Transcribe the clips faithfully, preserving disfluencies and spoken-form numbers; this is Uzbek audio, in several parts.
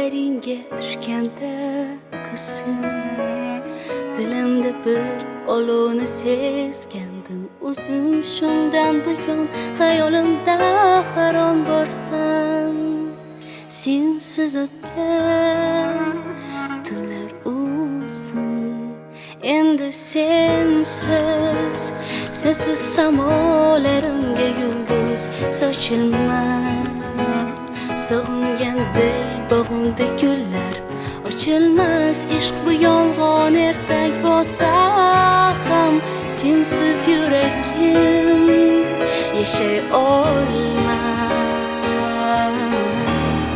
ko'zlaringga tushganda ko'zim, dilimda bir olovni sezgandim o'zim. Shundan buyon xayolimda har on borsan, sensiz o'tgan tunlar uzun. Endi sensiz, sensiz samolarimga yulduz sochilmas. Sog'ingan dil bog'imda gullar ochilmas. Ishq bu yolg'on ertak bo'lsa ham, sensiz yuragim yashay olmas.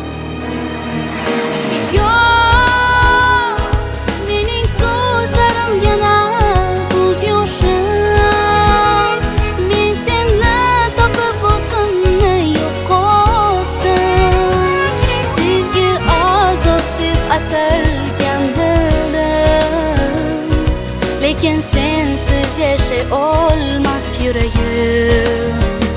Yo'q, mening ko'zlarim yana ko'z yoshim. Men seni topib o'zimni yo'qotdim. Sevgi azob deb atalgan bildim, lekin sensiz yashay olmas yuragim.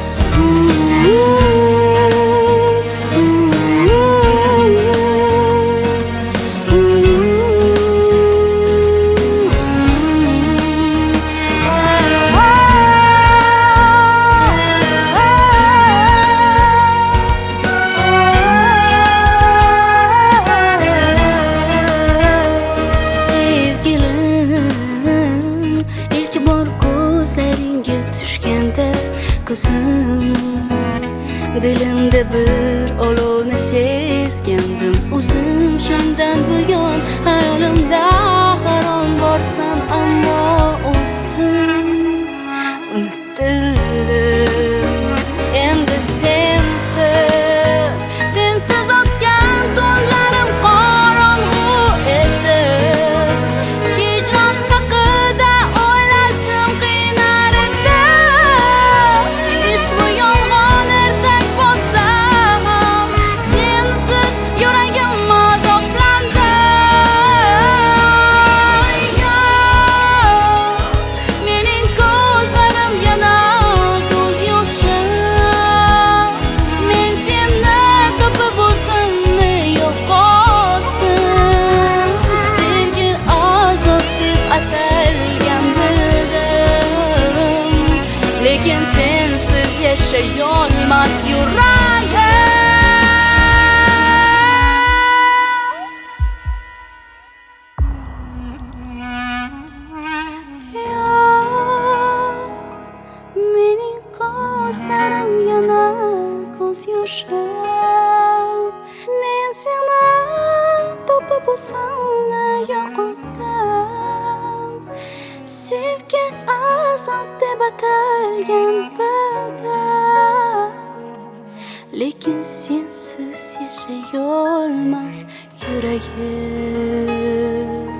Ko'zim, dilimda bir olovni sezgandim o'zim. Shundan buyon hayolimda har on borsan, ammo o'zim unutildim. Endi sensiz, sensiz o'tgan tunlarim qorong'u edi. Hijron haqida o'ylashim qiynar edi. Ishq bu yolg'on ertak bo'lsa ham, sensiz yuragim azoblandi. Yo'q, mening ko'zlarim yana ko'z yoshim. Men seni topib o'zimni yo'qotdim. Sevgi azob deb atalgan bildim, lekin sensiz yashay olmas yuragim. Yo'q, mening ko'zlarim yana ko'z yoshim. Men seni topib o'zimni yo'qotdim. Sevgi azob deb atalgan bildim, lekin sensiz yashay olmas yuragim.